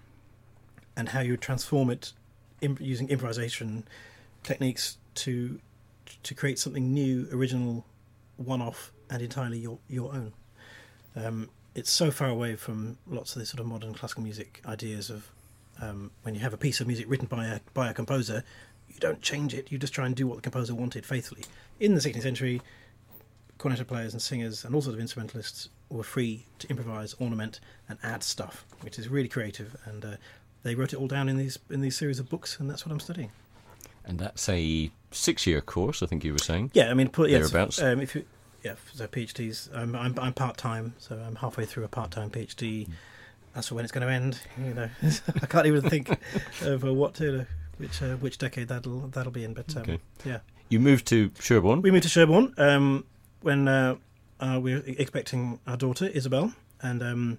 and how you would transform it imp- using improvisation techniques to to create something new, original, one-off, and entirely your your own. Um, it's so far away from lots of the sort of modern classical music ideas of um, when you have a piece of music written by a by a composer, you don't change it. You just try and do what the composer wanted faithfully. In the sixteenth century, cornetto players and singers and all sorts of instrumentalists were free to improvise, ornament, and add stuff, which is really creative. And uh, they wrote it all down in these in these series of books, and that's what I'm studying. And that's a six-year course, I think you were saying. Yeah, I mean, put, yeah, thereabouts. Um, if you, yeah, so PhDs. I'm I'm, I'm part time, so I'm halfway through a part time PhD. As for when it's going to end, you know, I can't even think of uh, what to, which uh, which decade that'll that'll be in. But um, Okay. yeah, You moved to Sherborne. we moved to Sherborne um, when uh, uh, we were expecting our daughter Isabel, and um,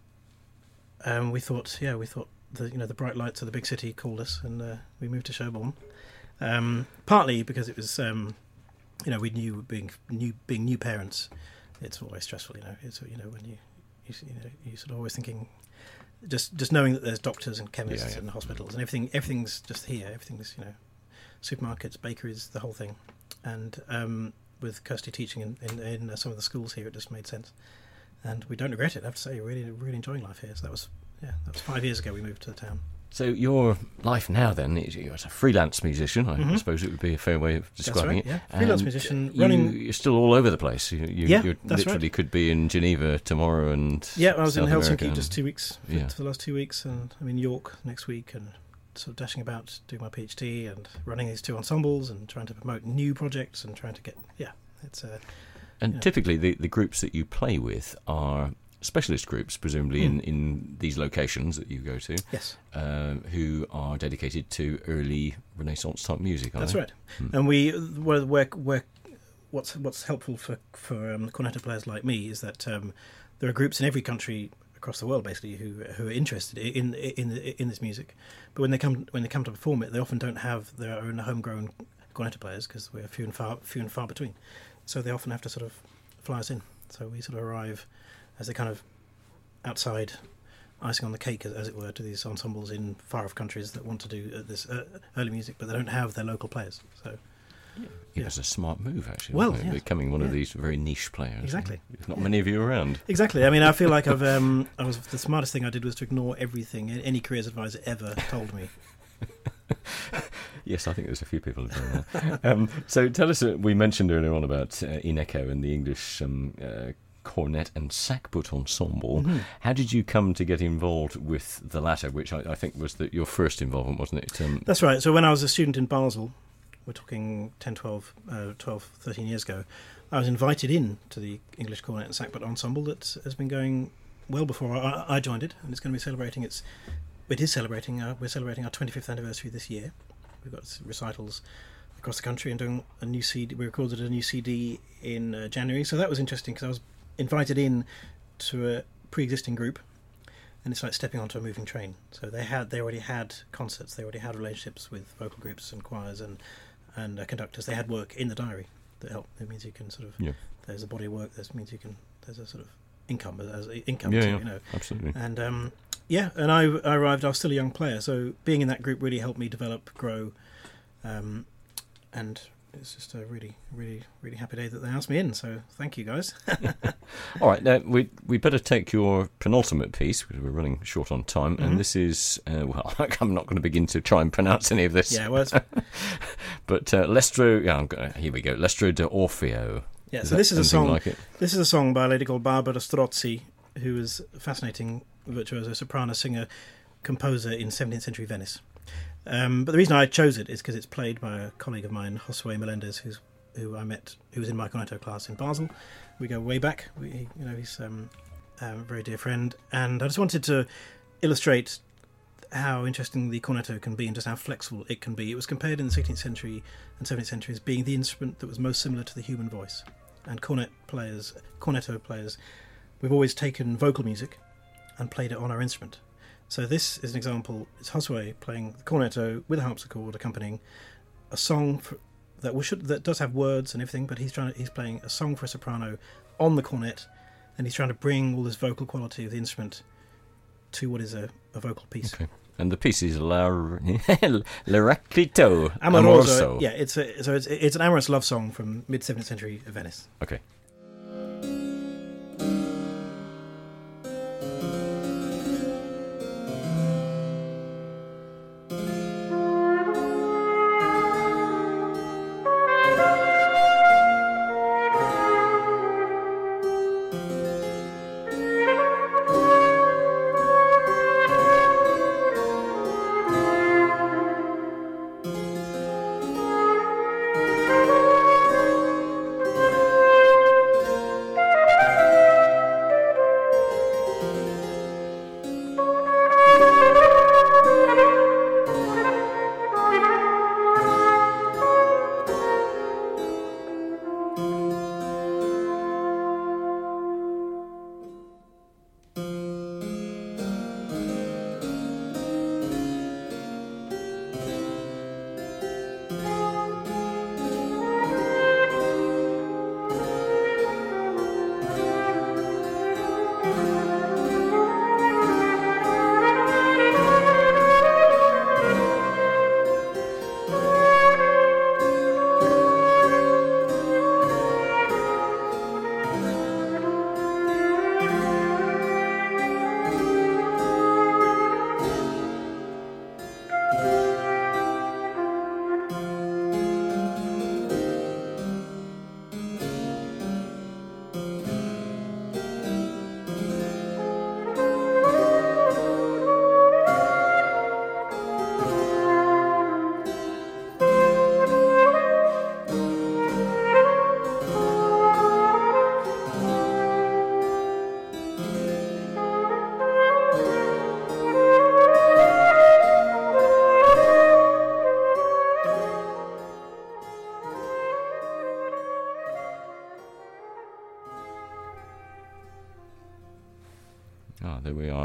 um, we thought, yeah, we thought the you know the bright lights of the big city called us, and uh, we moved to Sherborne. Um, partly because it was, um, you know, we knew being new being new parents, it's always stressful. You know, it's you know when you you, you know you're sort of always thinking. Just, just knowing that there's doctors and chemists Yeah, yeah. and hospitals and everything, everything's just here. Everything's, you know, supermarkets, bakeries, the whole thing. And um, with Kirsty teaching in, in, in uh, some of the schools here, it just made sense. And we don't regret it. I have to say, we're really, really enjoying life here. So that was, yeah, that was five years ago we moved to the town. So your life now then is you're a freelance musician. I Mhm. suppose it would be a fair way of describing right, it. yeah. Freelance And musician, you, running- You're still all over the place. You, you, Yeah, you that's literally right. could be in Geneva tomorrow and Yeah, I was South in America Helsinki and- just two weeks for, yeah. for the last two weeks, and I'm in York next week, and sort of dashing about doing my PhD and running these two ensembles and trying to promote new projects and trying to get yeah, it's uh, And yeah. typically the, the groups that you play with are specialist groups, presumably in, Mm. in these locations that you go to, yes. um, who are dedicated to early Renaissance type music. Aren't That's they? right, Hmm. and we where, where, where what's what's helpful for for um, cornetto players like me is that um, there are groups in every country across the world basically who who are interested in in in this music, but when they come when they come to perform it, they often don't have their own homegrown cornetto players because we're few and far few and far between, so they often have to sort of fly us in. So we sort of arrive as the kind of outside icing on the cake, as, as it were, to these ensembles in far-off countries that want to do uh, this uh, early music, but they don't have their local players. So It Yeah. was a smart move, actually. Well, wasn't it? yeah. Becoming one of Yeah. these very niche players. Exactly. There's not many of you around. exactly. I mean, I feel like I've um, I was the smartest thing I did was to ignore everything any careers advisor ever told me. Yes, I think there's a few people who've done that. um, so tell us, uh, we mentioned earlier on about uh, Ineco and the English um, uh, cornet and sackbut ensemble. Mhm. How did you come to get involved with the latter, which I, I think was the, your first involvement, wasn't it? Um, That's right. So when I was a student in Basel, we're talking ten, twelve, uh, twelve, thirteen years ago, I was invited in to the English Cornet and Sackbut Ensemble that has been going well before I, I joined it, and it's going to be celebrating its. It is celebrating. Uh, we're celebrating our twenty-fifth anniversary this year. We've got recitals across the country and doing a new C D. We recorded a new C D in uh, January, so that was interesting because I was invited in to a pre-existing group. And it's like stepping onto a moving train. So they had, they already had concerts. They already had relationships with vocal groups and choirs and and uh, conductors. They had work in the diary that help. It means you can sort of. Yeah. There's a body of work. That means you can. There's a sort of income as income. yeah, to, yeah, You know. absolutely. And um, yeah, and I, I arrived. I was still a young player, so being in that group really helped me develop, grow, um, and it's just a really, really, really happy day that they asked me in. So thank you, guys. All right, now we we better take your penultimate piece because we're running short on time, Mhm. and this is uh, well, I'm not going to begin to try and pronounce any of this. yeah, well, it's, But uh, L'Estro, yeah, I'm gonna, here we go, L'Estro de Orfeo. yeah. Is So that this is a anything song. like it? This is a song by a lady called Barbara Strozzi, who was a fascinating virtuoso soprano singer, composer in seventeenth century Venice. Um, but the reason I chose it is because it's played by a colleague of mine, Josue Melendez, who's who I met, who was in my cornetto class in Basel. We go way back. We, you know, he's um, um, a very dear friend, and I just wanted to illustrate how interesting the cornetto can be and just how flexible it can be. It was compared in the sixteenth century and seventeenth century as being the instrument that was most similar to the human voice. And cornet players, cornetto players, we've always taken vocal music and played it on our instrument. So this is an example. It's Josue playing the cornetto with a harpsichord accompanying a song for, that we should that does have words and everything, but he's trying to, he's playing a song for a soprano on the cornet, and he's trying to bring all this vocal quality of the instrument to what is a, a vocal piece. Okay. And the piece is La L'Eraclito Amoroso. Amoroso. Yeah, it's a, so it's it's an amorous love song from mid seventeenth century Venice. Okay. Thank you.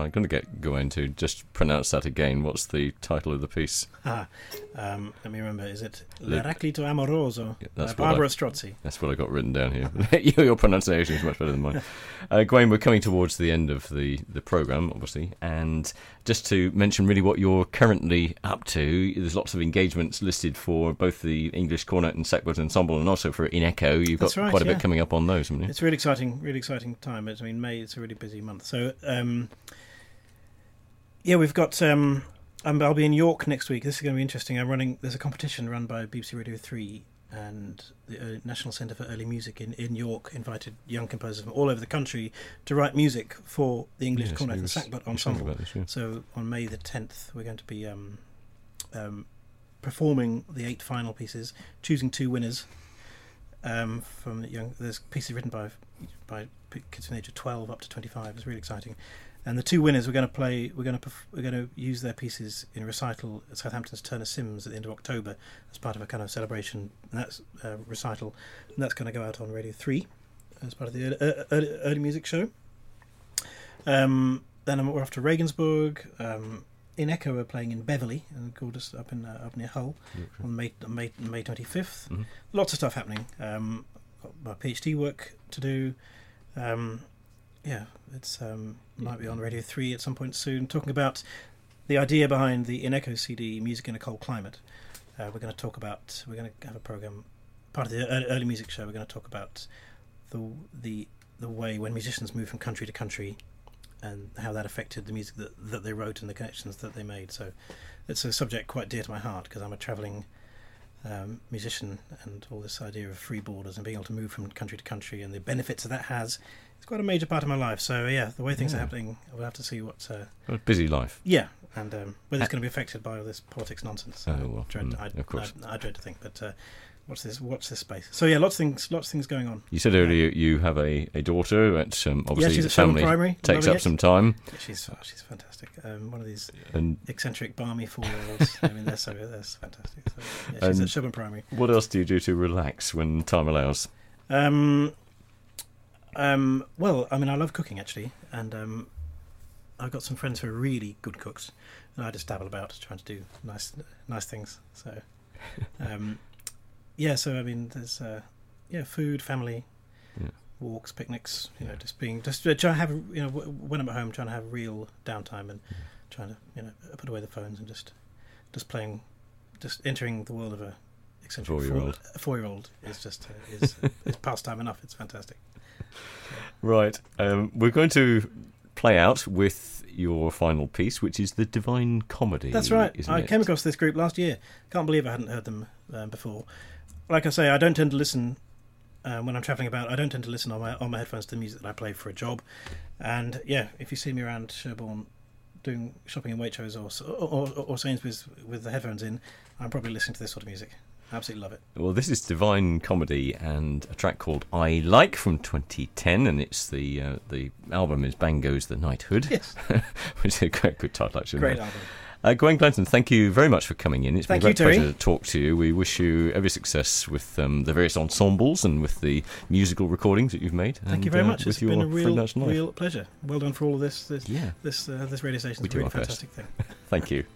I'm going to get Gawain to just pronounce that again. What's the title of the piece? Ah, um, let me remember. Is it Le- L'Eraclito Amoroso Yeah, that's by what Barbara I've- Strozzi? That's what I got written down here. your, your pronunciation is much better than mine. Uh, Gawain, we're coming towards the end of the, the programme, obviously, and just to mention really what you're currently up to, there's lots of engagements listed for both the English Cornet and Sackbut Ensemble and also for In Echo. You've That's got right, quite a yeah. bit coming up on those, haven't you? It's a really exciting, really exciting time. It's, I mean, May, it's a really busy month. So, um, yeah, we've got... Um, um, I'll be in York next week. This is going to be interesting. I'm running... There's a competition run by B B C Radio three and the uh, National Centre for Early Music in, in York invited young composers from all over the country to write music for the English Yes, Cornet you and was- Sackbut you were Ensemble. saying about this, yeah. So on May the tenth, we're going to be um, um, performing the eight final pieces, choosing two winners um, from the young. There's pieces written by by kids from the age of twelve up to twenty-five. It's really exciting. And the two winners, we're going to play. We're going to perf- we're going to use their pieces in a recital at Southampton's Turner Sims at the end of October as part of a kind of celebration. And that's uh, recital, and that's going to go out on Radio Three as part of the early, early, early music show. Um, then we're off to Regensburg. Um, in Echo, we're playing in Beverley, and gorgeous up in uh, up near Hull on May May May twenty fifth. Mhm. Lots of stuff happening. Um, got my PhD work to do. Um, yeah, it's um, might be on Radio Three at some point soon. Talking about the idea behind the In Echo C D, Music in a Cold Climate. Uh, we're going to talk about. We're going to have a program, part of the early, early music show. We're going to talk about the the the way when musicians move from country to country, and how that affected the music that, that they wrote and the connections that they made. So it's a subject quite dear to my heart because I'm a travelling um, musician, and all this idea of free borders and being able to move from country to country and the benefits that that has, it's quite a major part of my life. So yeah, the way things Yeah. are happening, we'll have to see what... Uh, A busy life. yeah, and um, whether it's going to be affected by all this politics nonsense. Oh, I well, dread, mm, I, of course. I, I dread to think, but uh, watch this watch this space. So yeah, lots of things, lots of things going on. You said earlier you have a, a daughter, which um, obviously she's the at Sherborne family Primary, takes loving up it. some time. She's oh, she's fantastic. Um, one of these And eccentric, balmy four-year-olds. I mean, they're so they're fantastic. So, yeah, she's And- at Sherborne Primary. what else do you do to relax when time allows? Um, um, well, I mean, I love cooking actually, and um, I've got some friends who are really good cooks, and I just dabble about trying to do nice, nice things. So, um, yeah. So I mean, there's uh, yeah, food, family, Yeah. walks, picnics. You Yeah. know, just being just uh, trying to have you know w- when I'm at home, trying to have real downtime and trying to you know put away the phones and just just playing, just entering the world of a eccentric Four-year-old. four, a four-year-old is just uh, is is pastime enough. It's fantastic. Right. Um, we're going to play out with your final piece, which is the Divine Comedy. That's right. Isn't I it? came across this group last year. Can't believe I hadn't heard them um, before. Like I say, I don't tend to listen um, when I'm travelling about. I don't tend to listen on my on my headphones to the music that I play for a job. And yeah, if you see me around Sherborne doing shopping in Waitrose or, or or Sainsbury's with the headphones in, I'm probably listening to this sort of music. Absolutely love it. Well, this is Divine Comedy and a track called I Like from twenty ten, and it's the uh, the album is Bang Goes the Knighthood, Yes, which is a great good title actually. great isn't it? album. Uh, Gawain Clinton, thank you very much for coming in. It's Thank been a you, great Terry. pleasure to talk to you. We wish you every success with um, the various ensembles and with the musical recordings that you've made. Thank and, you very uh, much. With It's your been a real, freelance life. real pleasure. Well done for all of this. This, Yeah, this, uh, this radio station We is do a really our best. fantastic thing. thank you.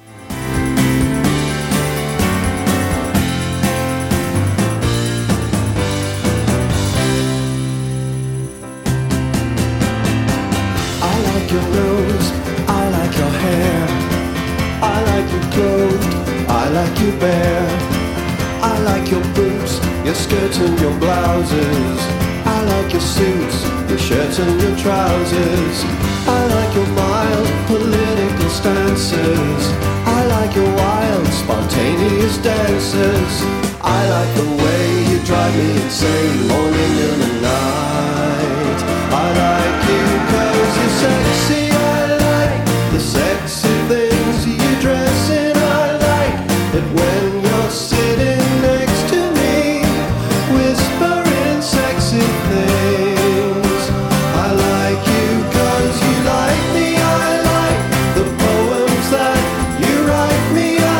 I like your nose, I like your hair, I like you clothed, I like you bare, I like your boots, your skirts and your blouses, I like your suits, your shirts and your trousers, I like your mild political stances, I like your wild spontaneous dances, I like the way you drive me insane morning and at night. I like you cause you're sexy, I like the sexy things you dress in, I like it when you're sitting next to me, whispering sexy things. I like you cause you like me, I like the poems that you write me, I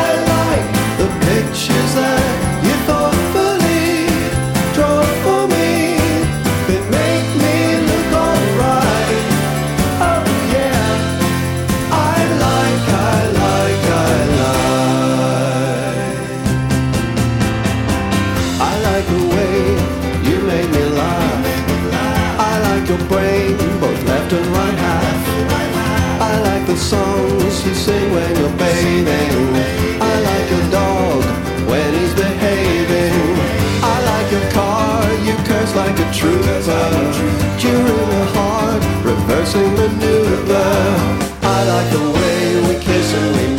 the songs you sing when you're bathing. I like your dog when he's behaving. I like your car, you curse like a trooper. During a hard reversing maneuver. I like the way we kiss and we